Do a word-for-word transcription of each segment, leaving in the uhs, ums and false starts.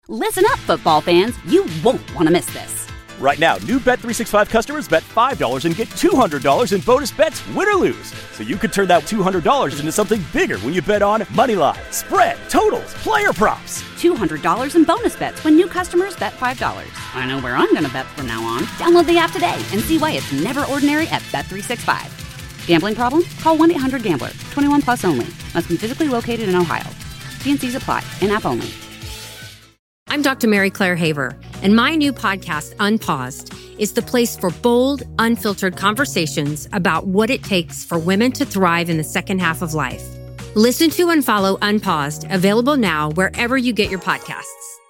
Listen up, football fans. You won't want to miss this. Right now, new Bet three sixty-five customers bet five dollars and get two hundred dollars in bonus bets, win or lose. So you could turn that two hundred dollars into something bigger when you bet on money line, spread, totals, player props. two hundred dollars in bonus bets when new customers bet five dollars. I know where I'm going to bet from now on. Download the app today and see why it's never ordinary at Bet three sixty-five. Gambling problem? Call one eight hundred gambler. twenty-one plus only. Must be physically located in Ohio. T and C's apply. In-app only. I'm Doctor Mary Claire Haver, and my new podcast, Unpaused, is the place for bold, unfiltered conversations about what it takes for women to thrive in the second half of life. Listen to and follow Unpaused, available now wherever you get your podcasts.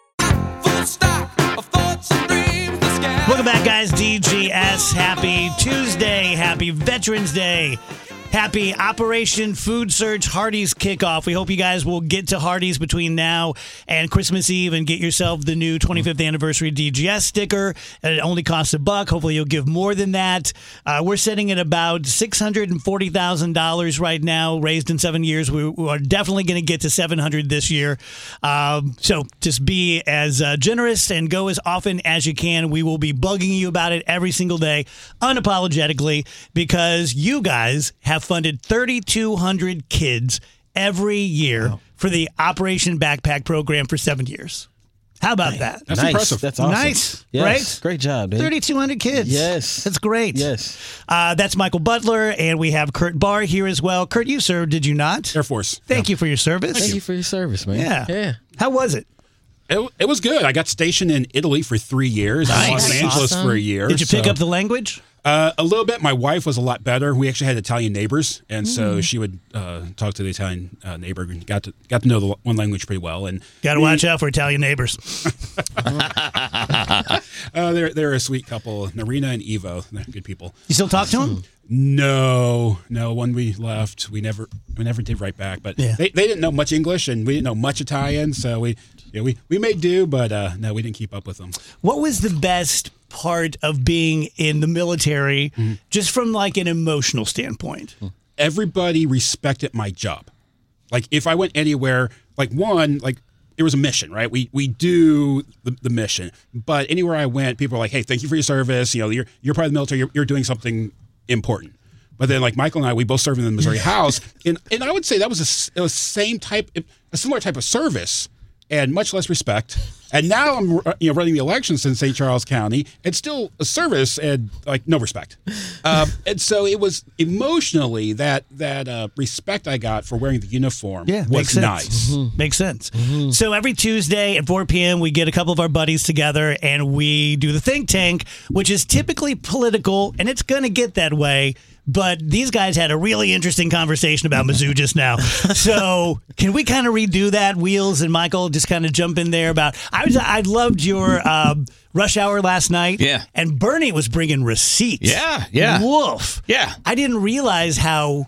Welcome back, guys. D G S. Happy Tuesday. Happy Veterans Day. Happy Operation Food Search Hardee's kickoff. We hope you guys will get to Hardee's between now and Christmas Eve and get yourself the new twenty-fifth anniversary D G S sticker. It only costs a buck. Hopefully you'll give more than that. Uh, we're sitting at about six hundred forty thousand dollars right now, raised in seven years. We, we are definitely going to get to seven hundred this year. Um, so just be as uh, generous and go as often as you can. We will be bugging you about it every single day, unapologetically, because you guys have funded three thousand two hundred kids every year wow. for the Operation Backpack program for seven years. How about that? That's nice. Impressive. That's awesome. Nice, yes. right? Great job, dude. three thousand two hundred kids. Yes. That's great. Yes. Uh, that's Michael Butler, and we have Kurt Barr here as well. Kurt, you served, did you not? Air Force. Thank yeah. you for your service. Thank, Thank you. you for your service, man. Yeah. Yeah. How was it? It, it was good. I got stationed in Italy for three years. Nice. Los Angeles awesome. for a year. Did you pick so. up the language? Uh, a little bit. My wife was a lot better. We actually had Italian neighbors, and so she would uh, talk to the Italian uh, neighbor and got to got to know the one language pretty well. And got to watch out for Italian neighbors. uh, they're they're a sweet couple, Narina and Ivo. They're good people. You still talk to them? No, no. When we left, we never we never did write back. But yeah. they they didn't know much English, and we didn't know much Italian, so we yeah we we made do. But uh, no, we didn't keep up with them. What was the best part of being in the military, mm-hmm. just from like an emotional standpoint? Everybody respected my job. Like if I went anywhere, like one, like it was a mission, right? We we do the, the mission, but anywhere I went, people were like, "Hey, thank you for your service. You know, you're you're part of the military. You're, you're doing something important." But then, like Michael and I, we both served in the Missouri House, and and I would say that was a, it was same type, a similar type of service, and much less respect. And now I'm you know running the elections in Saint Charles County. It's still a service and like no respect. Um, and so it was emotionally that that uh, respect I got for wearing the uniform yeah, was makes sense. nice. Mm-hmm. Makes sense. Mm-hmm. So every Tuesday at four p.m. we get a couple of our buddies together and we do the think tank, which is typically political, and it's going to get that way. But these guys had a really interesting conversation about Mizzou just now. So can we kind of redo that? Wheels and Michael just kind of jump in there about. I was I loved your uh, rush hour last night. Yeah, and Bernie was bringing receipts. Yeah, yeah. Woof. Yeah, I didn't realize how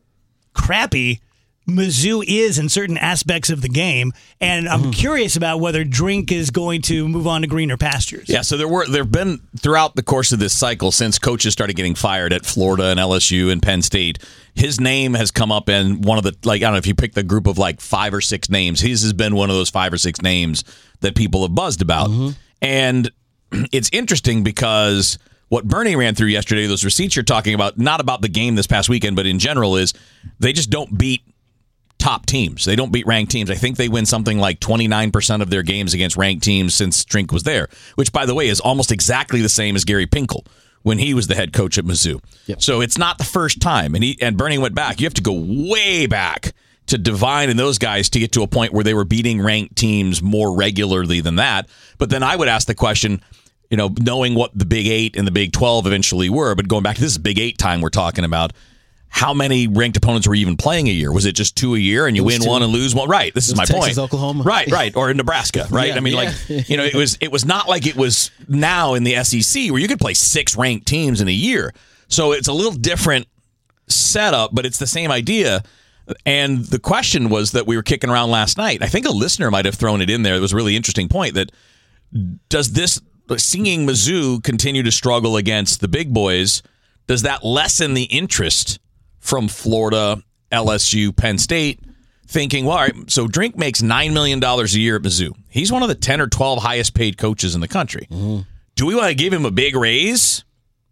crappy Mizzou is in certain aspects of the game, and I'm mm. curious about whether Drink is going to move on to greener pastures. Yeah, so there were there have been throughout the course of this cycle since coaches started getting fired at Florida and L S U and Penn State, his name has come up in one of the like I don't know if you pick the group of like five or six names, his has been one of those five or six names that people have buzzed about, mm-hmm. and it's interesting because what Bernie ran through yesterday, those receipts you're talking about, not about the game this past weekend, but in general, is they just don't beat top teams. They don't beat ranked teams. I think they win something like twenty-nine percent of their games against ranked teams since Drink was there, which, by the way, is almost exactly the same as Gary Pinkel when he was the head coach at Mizzou. Yep. So it's not the first time. And he and Bernie went back. You have to go way back to Devine and those guys to get to a point where they were beating ranked teams more regularly than that. But then I would ask the question, you know, knowing what the Big Eight and the Big twelve eventually were, but going back to this Big Eight time we're talking about, how many ranked opponents were you even playing a year? Was it just two a year and you win two. one and lose one? Right. This is my Texas, point. Oklahoma. Right, right. Or in Nebraska, right? Yeah, I mean, yeah. like, you know, it was it was not like it was now in the S E C where you could play six ranked teams in a year. So it's a little different setup, but it's the same idea. And the question was that we were kicking around last night. I think a listener might have thrown it in there. It was a really interesting point that does this, seeing Mizzou continue to struggle against the big boys, does that lessen the interest from Florida, L S U, Penn State, thinking, well, all right, so Drink makes nine million dollars a year at Mizzou. He's one of the ten or twelve highest paid coaches in the country. Mm-hmm. Do we want to give him a big raise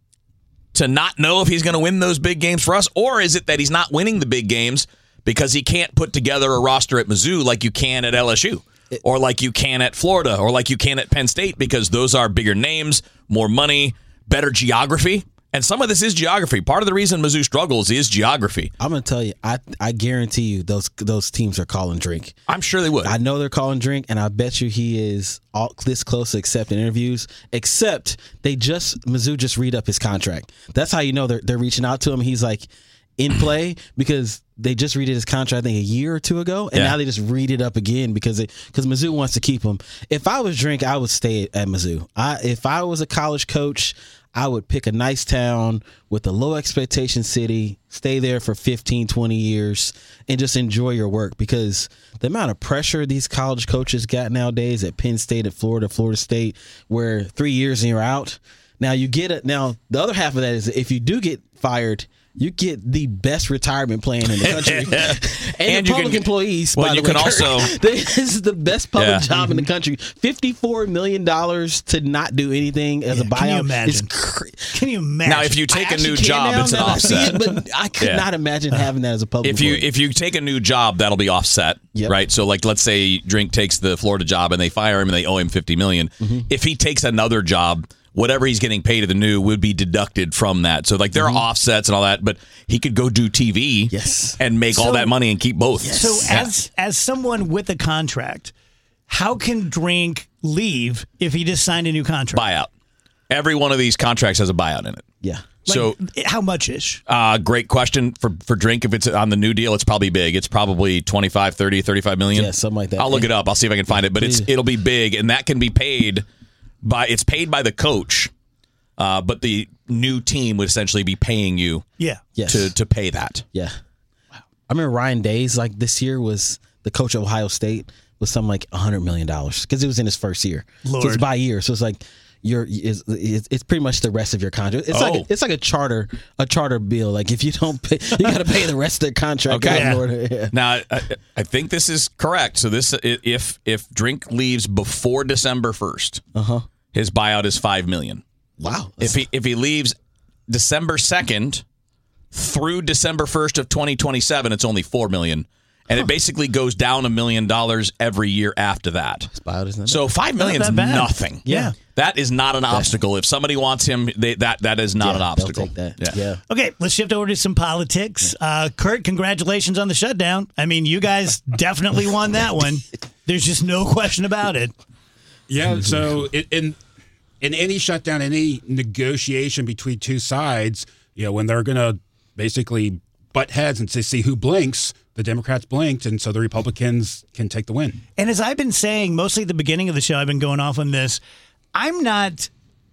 to not know if he's going to win those big games for us? Or is it that he's not winning the big games because he can't put together a roster at Mizzou like you can at L S U? Or like you can at Florida, or like you can at Penn State, because those are bigger names, more money, better geography. And some of this is geography. Part of the reason Mizzou struggles is geography. I'm going to tell you, I I guarantee you those those teams are calling Drink. I'm sure they would. I know they're calling Drink, and I bet you he is all this close to accepting interviews, except they just, Mizzou just read up his contract. That's how you know they're, they're reaching out to him. He's like in play because they just redid his contract, I think, a year or two ago, and yeah. now they just read it up again because it, because Mizzou wants to keep him. If I was Drink, I would stay at Mizzou. I, if I was a college coach, I would pick a nice town with a low expectation city, stay there for fifteen, twenty years, and just enjoy your work, because the amount of pressure these college coaches got nowadays at Penn State, at Florida, Florida State, where three years and you're out. Now you get it. Now the other half of that is if you do get fired, you get the best retirement plan in the country, and, and public can, employees. Well, by you the can way, also. This is the best public yeah. job in the country. Fifty-four million dollars to not do anything as yeah, a buyout. Can you imagine? Is cra- can you imagine? Now, if you take I a new can job, now, it's an now offset. It, but I could yeah. not imagine having that as a public. If you employee. if you take a new job, that'll be offset, yep. right? So, like, let's say Drink takes the Florida job and they fire him and they owe him fifty million dollars. Mm-hmm. If he takes another job, whatever he's getting paid at the new would be deducted from that. So, like, there mm-hmm. are offsets and all that, but he could go do T V yes. and make so, all that money and keep both. Yes. So, yeah. as as someone with a contract, how can Drink leave if he just signed a new contract? Buyout. Every one of these contracts has a buyout in it. Yeah. Like, so, how much ish? Uh, great question for, for Drink. If it's on the new deal, it's probably big. It's probably twenty-five, thirty, thirty-five million. Yeah, something like that. I'll look it up. I'll see if I can find it, but it's it'll be big, and that can be paid by it's paid by the coach. Uh, but the new team would essentially be paying you yeah. yes. to, to pay that. Yeah. Wow. I remember Ryan Days, like this year, was the coach of Ohio State, was something like one hundred million dollars because it was in his first year. Lord. So it's by year. So it's like you're it's, it's pretty much the rest of your contract. It's oh. like a, it's like a charter a charter bill. Like if you don't pay, you got to pay the rest of the contract. Okay. Yeah. Yeah. Order. Yeah. Now, I, I think this is correct. So this if if Drink leaves before December first, uh-huh. his buyout is five million dollars. Wow. If he if he leaves December second through December first of twenty twenty-seven, it's only four million dollars. And huh. it basically goes down a million dollars every year after that. So five million is nothing. Yeah. That is not an That's, obstacle. If somebody wants him, they, that that is not yeah, an obstacle. They'll take that. Yeah. yeah. Okay, let's shift over to some politics. Uh, Kurt, congratulations on the shutdown. I mean, you guys definitely won that one. There's just no question about it. Yeah, so it, in in any shutdown, any negotiation between two sides, you know, when they're going to basically butt heads and say, see who blinks, the Democrats blinked, and so the Republicans can take the win. And as I've been saying, mostly at the beginning of the show, I've been going off on this. I'm not...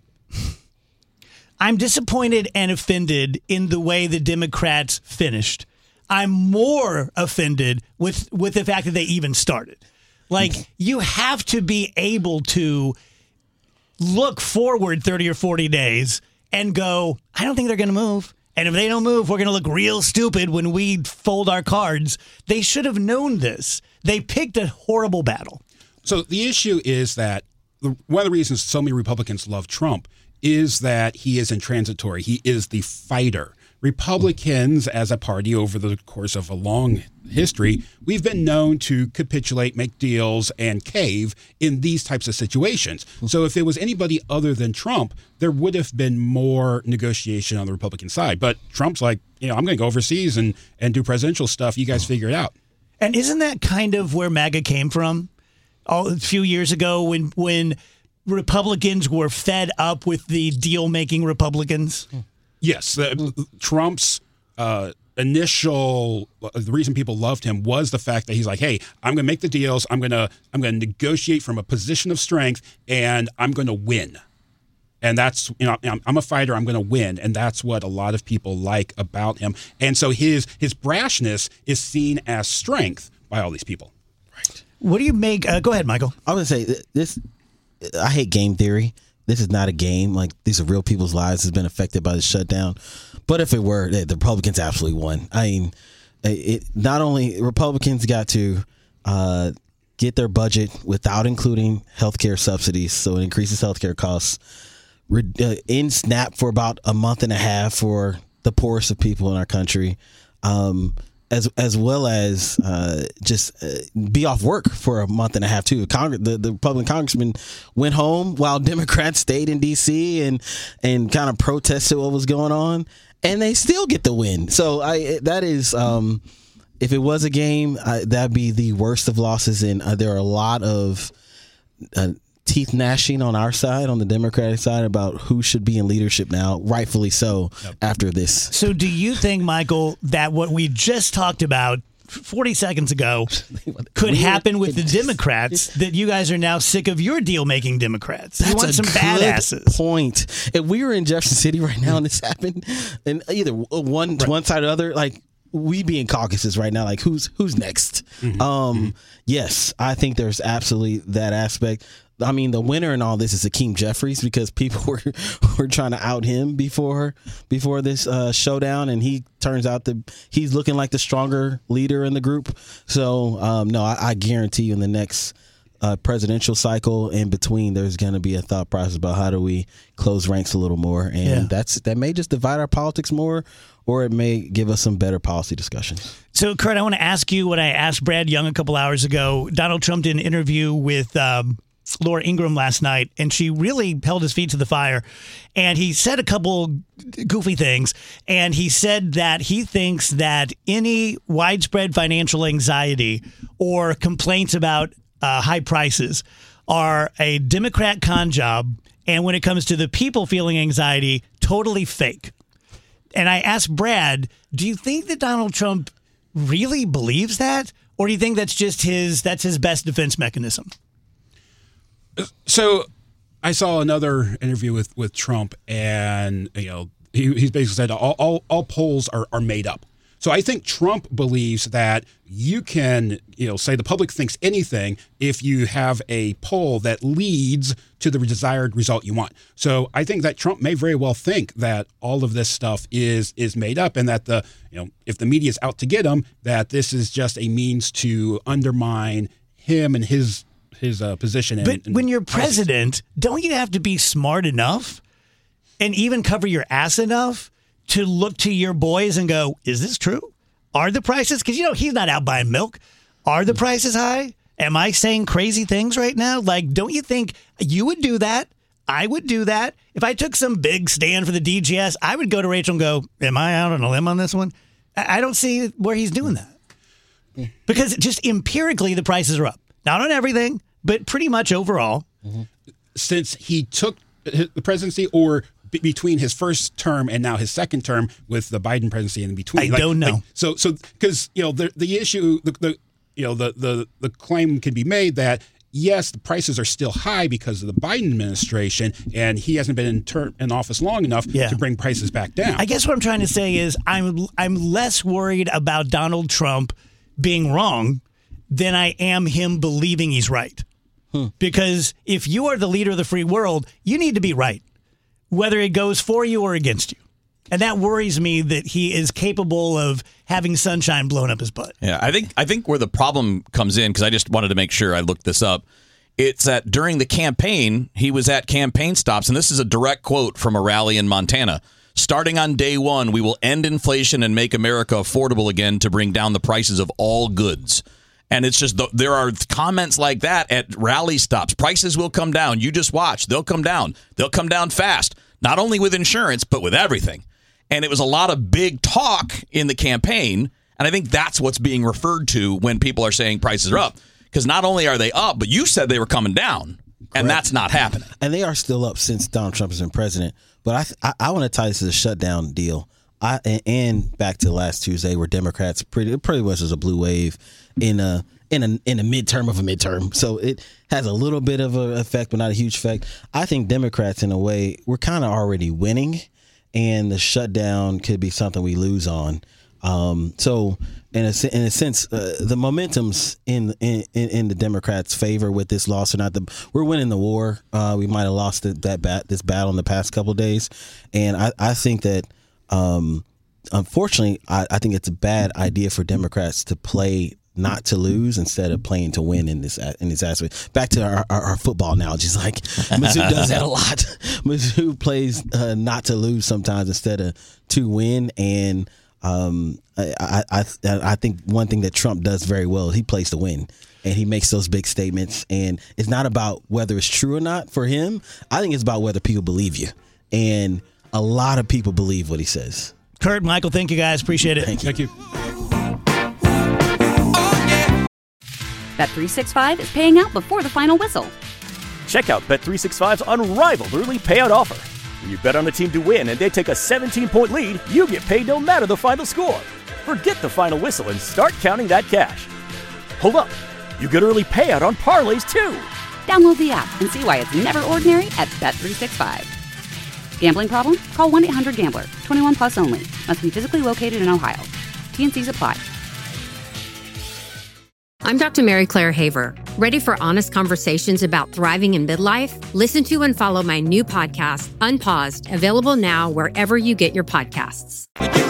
I'm disappointed and offended in the way the Democrats finished. I'm more offended with, with the fact that they even started. Like, you have to be able to look forward thirty or forty days and go, I don't think they're going to move. And if they don't move, we're going to look real stupid when we fold our cards. They should have known this. They picked a horrible battle. So the issue is that the, one of the reasons so many Republicans love Trump is that he is intransitory. He is the fighter. Republicans, as a party over the course of a long history, we've been known to capitulate, make deals, and cave in these types of situations. So if it was anybody other than Trump, there would have been more negotiation on the Republican side. But Trump's like, you know, I'm going to go overseas and, and do presidential stuff. You guys figure it out. And isn't that kind of where MAGA came from? Oh, a few years ago when when Republicans were fed up with the deal-making Republicans? Yes, the, Trump's uh, initial the reason people loved him was the fact that he's like, "Hey, I'm going to make the deals. I'm going to I'm going to negotiate from a position of strength, and I'm going to win." And that's, you know, I'm a fighter. I'm going to win, and that's what a lot of people like about him. And so his his brashness is seen as strength by all these people. Right. What do you make? Uh, go ahead, Michael. I would say this. I hate game theory. This is not a game. Like, these are real people's lives has been affected by the shutdown. But if it were, the Republicans absolutely won. I mean, it not only Republicans got to uh, get their budget without including healthcare subsidies, so it increases healthcare costs, uh, in SNAP for about a month and a half for the poorest of people in our country, um, as as well as uh, just uh, be off work for a month and a half too. Congress, the, the Republican congressman went home while Democrats stayed in D C and and kind of protested what was going on, and they still get the win. So I that is. Um, If it was a game, uh, that'd be the worst of losses. And uh, there are a lot of uh, teeth gnashing on our side, on the Democratic side, about who should be in leadership now, rightfully so, yep. after this. So do you think, Michael, that what we just talked about forty seconds ago could happen with the Democrats, that you guys are now sick of your deal-making Democrats? That's you want a some good badasses. point. If we were in Jefferson City right now and this happened, and either one, right. one side or the other, like, we be in caucuses right now, like who's who's next? Mm-hmm. Um, mm-hmm. Yes, I think there's absolutely that aspect. I mean, the winner in all this is Hakeem Jeffries, because people were were trying to out him before before this uh, showdown, and he turns out that he's looking like the stronger leader in the group. So um, no, I, I guarantee you in the next uh, presidential cycle in between, there's going to be a thought process about how do we close ranks a little more, and yeah. that's that may just divide our politics more, or it may give us some better policy discussions. So, Kurt, I want to ask you what I asked Brad Young a couple hours ago. Donald Trump did an interview with um, Laura Ingraham last night, and she really held his feet to the fire. And he said a couple goofy things, and he said that he thinks that any widespread financial anxiety or complaints about uh, high prices are a Democrat con job, and when it comes to the people feeling anxiety, totally fake. And I asked Brad, do you think that Donald Trump really believes that? Or do you think that's just his that's his best defense mechanism? So I saw another interview with, with Trump, and you know he he's basically said all, all, all polls are, are made up. So I think Trump believes that you can, you know, say the public thinks anything if you have a poll that leads to the desired result you want. So I think that Trump may very well think that all of this stuff is is made up, and that the, you know, if the media is out to get him, that this is just a means to undermine him and his his uh, position. In, but in when you're president, don't you have to be smart enough and even cover your ass enough to look to your boys and go, is this true? Are the prices, because, you know, he's not out buying milk. Are the prices high? Am I saying crazy things right now? Like, don't you think you would do that? I would do that. If I took some big stand for the D G S, I would go to Rachel and go, am I out on a limb on this one? I don't see where he's doing that. Because just empirically, the prices are up. Not on everything, but pretty much overall. Mm-hmm. Since he took the presidency, or between his first term and now his second term with the Biden presidency in between, I like, don't know. Like, so, so because you know the the issue, the, the you know the the the claim can be made that yes, the prices are still high because of the Biden administration, and he hasn't been in term in office long enough yeah. to bring prices back down. I guess what I'm trying to say is I'm I'm less worried about Donald Trump being wrong than I am him believing he's right. Hmm. Because if you are the leader of the free world, you need to be right, whether it goes for you or against you. And that worries me that he is capable of having sunshine blown up his butt. Yeah, I think I think where the problem comes in, because I just wanted to make sure I looked this up, it's that during the campaign, he was at campaign stops, and this is a direct quote from a rally in Montana. Starting on day one, we will end inflation and make America affordable again to bring down the prices of all goods. And it's just, there are comments like that at rally stops. Prices will come down. You just watch. They'll come down. They'll come down fast, not only with insurance, but with everything. And it was a lot of big talk in the campaign. And I think that's what's being referred to when people are saying prices are up. Because not only are they up, but you said they were coming down. And Correct. That's not happening. And they are still up since Donald Trump has been president. But I I, I want to tie this to the shutdown deal. I and, and back to last Tuesday, where Democrats pretty pretty much was a blue wave in a in a in a midterm of a midterm. So it has a little bit of an effect, but not a huge effect. I think Democrats, in a way, we're kind of already winning, and the shutdown could be something we lose on. Um, so in a in a sense, uh, the momentum's in, in in the Democrats' favor with this loss or not. The, we're winning the war. Uh, we might have lost the, that bat, this battle in the past couple of days, and I, I think that um, unfortunately, I, I think it's a bad idea for Democrats to play not to lose instead of playing to win in this in this aspect. Back to our, our, our football analogies, like Mizzou does that a lot. Mizzou plays uh, not to lose sometimes instead of to win, and um, I, I I think one thing that Trump does very well, he plays to win, and he makes those big statements. And it's not about whether it's true or not for him. I think it's about whether people believe you, and a lot of people believe what he says. Kurt, Michael, thank you guys. Appreciate it. Thank you. Thank you. Bet three sixty-five is paying out before the final whistle. Check out Bet three sixty-five's unrivaled early payout offer. When you bet on a team to win and they take a seventeen-point lead, you get paid no matter the final score. Forget the final whistle and start counting that cash. Hold up. You get early payout on parlays, too. Download the app and see why it's never ordinary at Bet three sixty-five. Gambling problem? Call one eight hundred gambler. twenty-one plus only. Must be physically located in Ohio. T and C's apply. I'm Doctor Mary Claire Haver. Ready for honest conversations about thriving in midlife? Listen to and follow my new podcast, Unpaused, available now wherever you get your podcasts.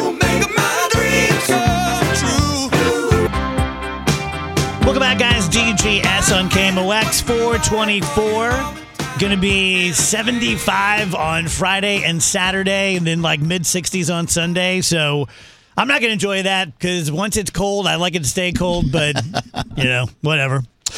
Welcome back, guys. D G S on K M O X four twenty-four. Going to be seventy-five on Friday and Saturday, and then like mid sixties on Sunday. So I'm not going to enjoy that because once it's cold, I like it to stay cold, but, you know, whatever.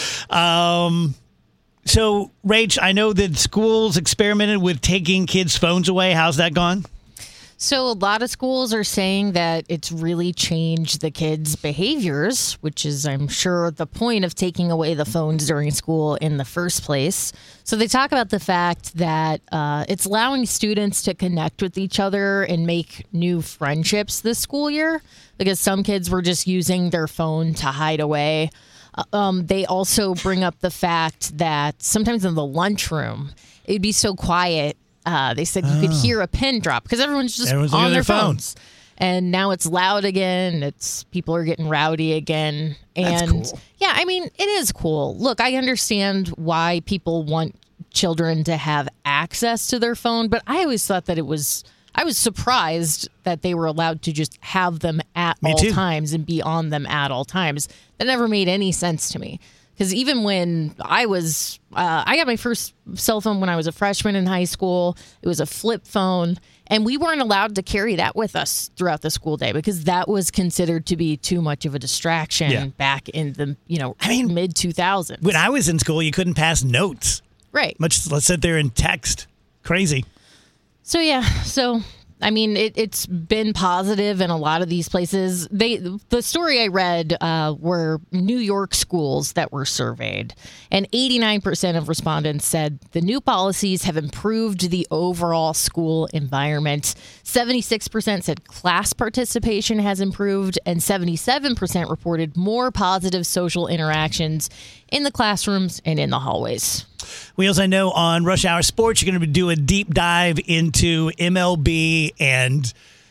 Um, so, Rach, I know that schools experimented with taking kids' phones away. How's that gone? So a lot of schools are saying that it's really changed the kids' behaviors, which is, I'm sure, the point of taking away the phones during school in the first place. So they talk about the fact that uh, it's allowing students to connect with each other and make new friendships this school year, because some kids were just using their phone to hide away. Um, they also bring up the fact that sometimes in the lunchroom, it'd be so quiet. Uh, they said you oh. could hear a pin drop because everyone's just everyone's on their, their phones. phones. And now it's loud again. It's people are getting rowdy again. And That's cool. Yeah, I mean, it is cool. Look, I understand why people want children to have access to their phone, but I always thought that it was, I was surprised that they were allowed to just have them at Me all too. times and be on them at all times. That never made any sense to me. Because even when I was, uh, I got my first cell phone when I was a freshman in high school. It was a flip phone. And we weren't allowed to carry that with us throughout the school day because that was considered to be too much of a distraction Yeah. back in the, you know, I mean, mid two thousands. When I was in school, you couldn't pass notes. Right. Much let's sit there and text. Crazy. So, yeah. So, I mean, it, it's been positive in a lot of these places. They, the story I read uh, were New York schools that were surveyed, and eighty-nine percent of respondents said the new policies have improved the overall school environment. seventy-six percent said class participation has improved, and seventy-seven percent reported more positive social interactions in the classrooms and in the hallways. Wheels, I know on Rush Hour Sports, you're going to do a deep dive into M L B and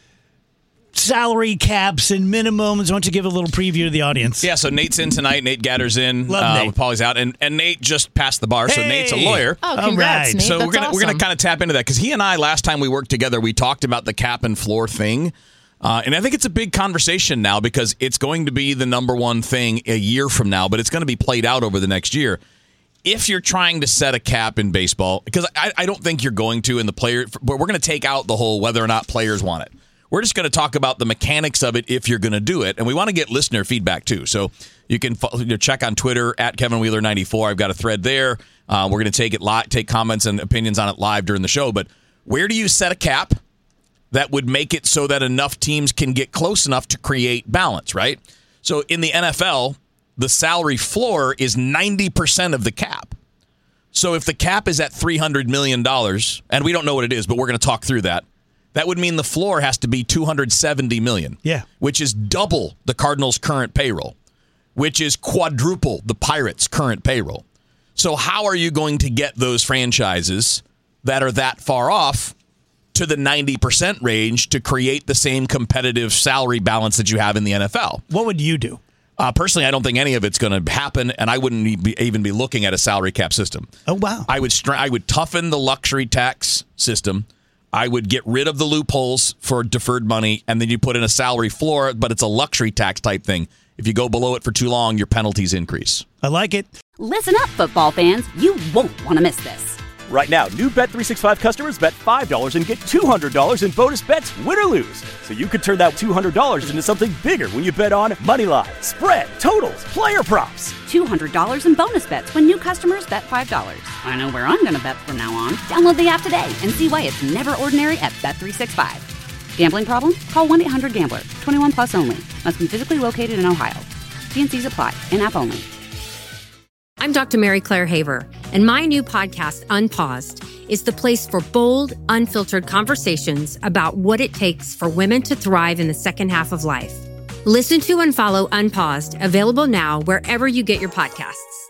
salary caps and minimums. Why don't you give a little preview to the audience? Yeah, so Nate's in tonight. Nate Gatter's in. Love uh, Nate. Paulie's out. And, and Nate just passed the bar, so Hey! Nate's a lawyer. Oh, All congrats, right. Nate. So That's we're gonna we're gonna awesome. kind of tap into that because he and I last time we worked together we talked about the cap and floor thing, uh, and I think it's a big conversation now because it's going to be the number one thing a year from now, but it's going to be played out over the next year. If you're trying to set a cap in baseball, because I, I don't think you're going to in the player, but we're going to take out the whole whether or not players want it. We're just going to talk about the mechanics of it if you're going to do it, and we want to get listener feedback too. So you can you know, check on Twitter at Kevin Wheeler ninety-four. I've got a thread there. Uh, we're going to take it live, take comments and opinions on it live during the show. But where do you set a cap that would make it so that enough teams can get close enough to create balance? Right. So in the N F L, the salary floor is ninety percent of the cap. So if the cap is at three hundred million dollars, and we don't know what it is, but we're going to talk through that, that would mean the floor has to be two hundred seventy million dollars. Yeah. Which is double the Cardinals' current payroll, which is quadruple the Pirates' current payroll. So how are you going to get those franchises that are that far off to the ninety percent range to create the same competitive salary balance that you have in the N F L? What would you do? Uh, personally, I don't think any of it's going to happen, and I wouldn't be, even be looking at a salary cap system. Oh, wow. I would str- I would toughen the luxury tax system. I would get rid of the loopholes for deferred money, and then you put in a salary floor, but it's a luxury tax type thing. If you go below it for too long, your penalties increase. I like it. Listen up, football fans. You won't want to miss this. Right now, new Bet three sixty-five customers bet five dollars and get two hundred dollars in bonus bets, win or lose. So you could turn that two hundred dollars into something bigger when you bet on money line, spread, totals, player props. two hundred dollars in bonus bets when new customers bet five dollars. I know where I'm going to bet from now on. Download the app today and see why it's never ordinary at Bet three sixty-five. Gambling problem? Call one eight hundred gambler. twenty-one plus only. Must be physically located in Ohio. T and C's apply. In-app only. I'm Doctor Mary Claire Haver, and my new podcast, Unpaused, is the place for bold, unfiltered conversations about what it takes for women to thrive in the second half of life. Listen to and follow Unpaused, available now wherever you get your podcasts.